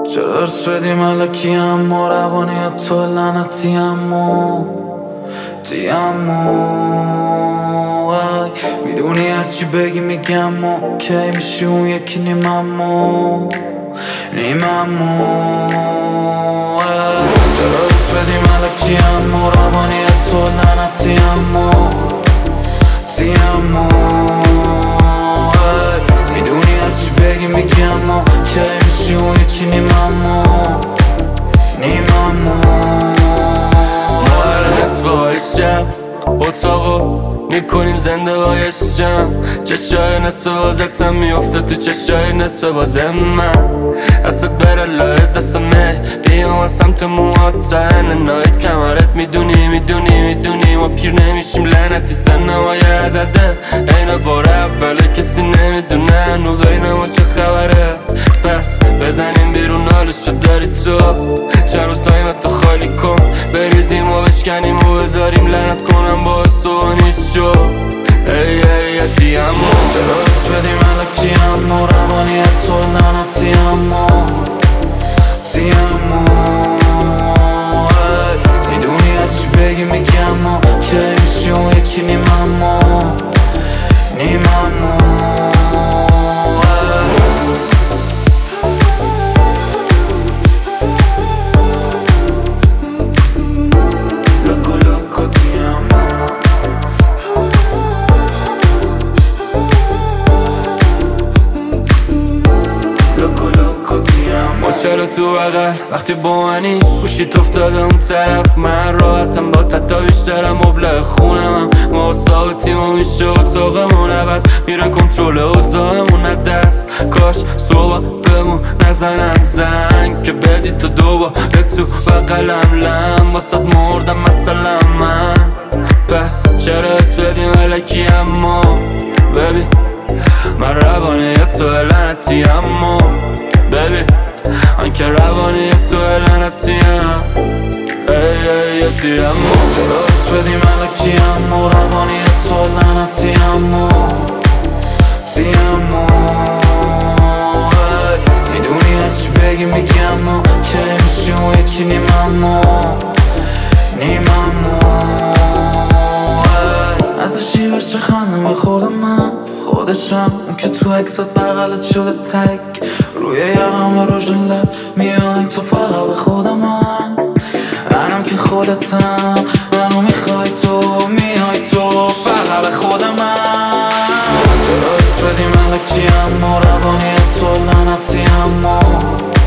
چرا ارس بدی ملکی اما روانی تو لعنتی امو میدونی هرچی بگی میگم و کی میشی اون یکی نیممو چرا ارس بدی ملکی اما روانی تو لعنتی امو میدونی هرچی بگی میگم و کی میشی اون یکی نیممو نصف های شب اتاقو میکنیم زنده بایشم چشای نصف بازتم میفته تو چشای نصف بازم من دستت بره لای دستمه بیام از سمت موهات تا اننای کمرت میدونی ما پیر نمیشیم لعنتی سنمای عدده این بار اوله کسی نمیدونه نو بین ما چه خبره پس بزنیم بیرون حالشو داری تو چند روزایی من تو خالی کن بریزیم و بشکنیم و بذاریم لعنت کنم با سوانیش شو ای یتیمو چرا ارس بدی ملکی امو روانی تو لعنتی امو میدونی هرچی بگی میگم و کی میشی اون یکی نیممو چرا تو بغل وقتی با منی گوشیت افتاده اون طرف من راحتم با تا بیشترم مبلغ خونم ما ثابتیم و میشه اتاقمون عوض میره کنترل اوضاعمون دست کاش صبح بمون نزنن زنگ که بدی تو دوباره تو بقلم لم واسد مردم مثلا من بس چرا اس بدی ملکی اما ببین من روانه تو لعنتی اما ببین آنکه روانی تو لعنتیم یتیمو چرا ارس بدی ملکی امو روانی تو لعنتی امو میدونی هرچی بگی میگم و کی میشی اون یکی نیممو ازشی بشه خندم یه خود من خودشم اون که تو عکسات بغلت شده تک روی یقم روژ لب میای تو فقط به خود منم که خودتم منو میخوای تو میای تو فقط به خود من چرا ارس بدی ملکی امو روانی تو لعنتی امو